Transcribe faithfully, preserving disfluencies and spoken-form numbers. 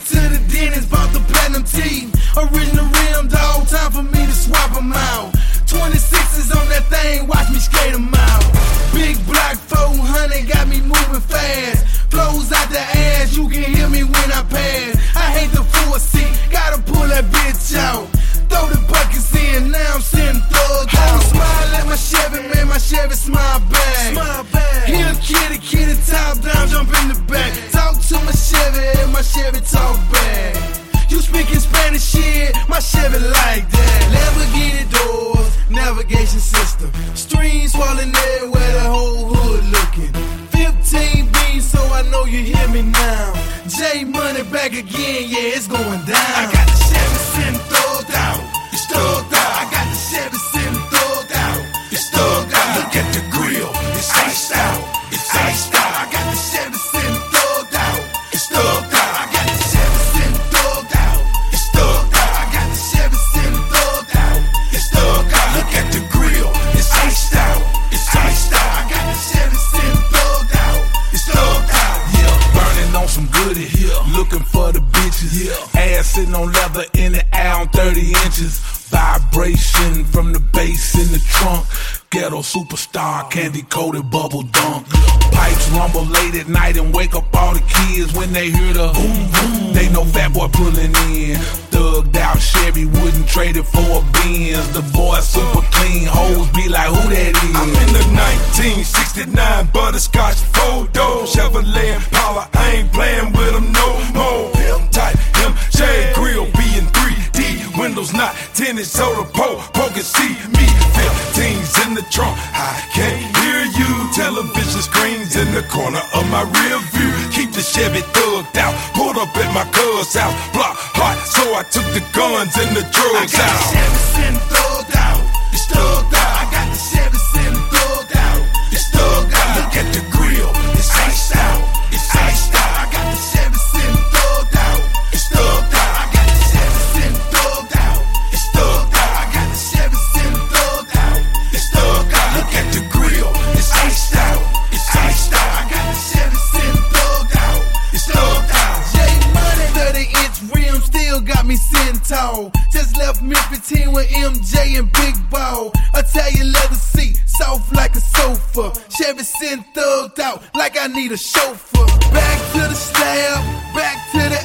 to the dentist, bought the platinum teeth. Original rim, dog, time for me to swap them out. twenty-sixes on that thing, watch me skate them out. Big block four hundred got me moving fast. Flows out the ass, you can hear me when I pass. I hate the four seat, gotta pull that bitch out. Throw the buckets in, now I'm sitting thugged out. Smile at my Chevy, man, my Chevy smile back. Smile back. Here, kitty, kitty, top down, jump in the back. Talk to my Chevy, and my Chevy talk back. You speaking Spanish shit, my Chevy like that. Lamborghini doors, navigation system. Streams falling everywhere, the whole hood looking. fifteen beans, so I know you hear me now. J Money back again, yeah, it's going down. I got the Chevy sitting thugged out. It's thugged out. I got the Chevy sitting thugged out. It's thugged out. Look at the grill, it's iced out. It's iced out. I got the Chevy sitting thugged out. It's thugged out. I got the Chevy sitting thugged out. It's thugged out. I got the Chevy sitting thugged out. It's thugged out. Look at the grill, it's iced out. It's iced out. I got the Chevy sitting thugged out. It's thugged out. Yeah, burning on some goody. Yeah, looking for the bitches. Yeah, ass sitting on leather in the air on thirty inches. Vibration from the bass in the trunk. Ghetto superstar, candy coated bubble dunk. Pipes rumble late at night and wake up all the kids when they hear the boom boom. They know Fat Boy pulling in. Thugged out Chevy, wouldn't trade it for a Benz. The boy super clean, hoes be like, who that is? I'm in the nineteen sixty-nine butterscotch photo. Chevrolet Impala, I ain't playing with them no more. Pimp type, M J grill, B and three D. Windows not tinted, so the pole, poke and see me. fifteens in the trunk, I can't hear you. Television screens in the corner of my rear view. Keep the Chevy thugged out, pulled up at my cousin's house. Block hot, so I took the guns and the drugs I got out. the Chevy sitting thugged out. It's thugged out. I got the Chevy sitting thugged out. It's thugged out. Look at the grill, it's iced out. It's iced out. I got the Chevy sitting thugged out. It's thugged out. I got the Chevy sitting thugged out. It's thugged out. I got the Chevy sitting thugged out. It's thugged out. Look at the grill, it's iced out. It's iced out. I got the Chevy sitting thugged out. It's thugged out. J Money, thirty inch rim still got me sitting tall. Just left me fifteen with M J and Big Ball. Italian leather seat, soft like a sofa. Chevy sitting thugged out like I need a chauffeur. Back to the slab, back to the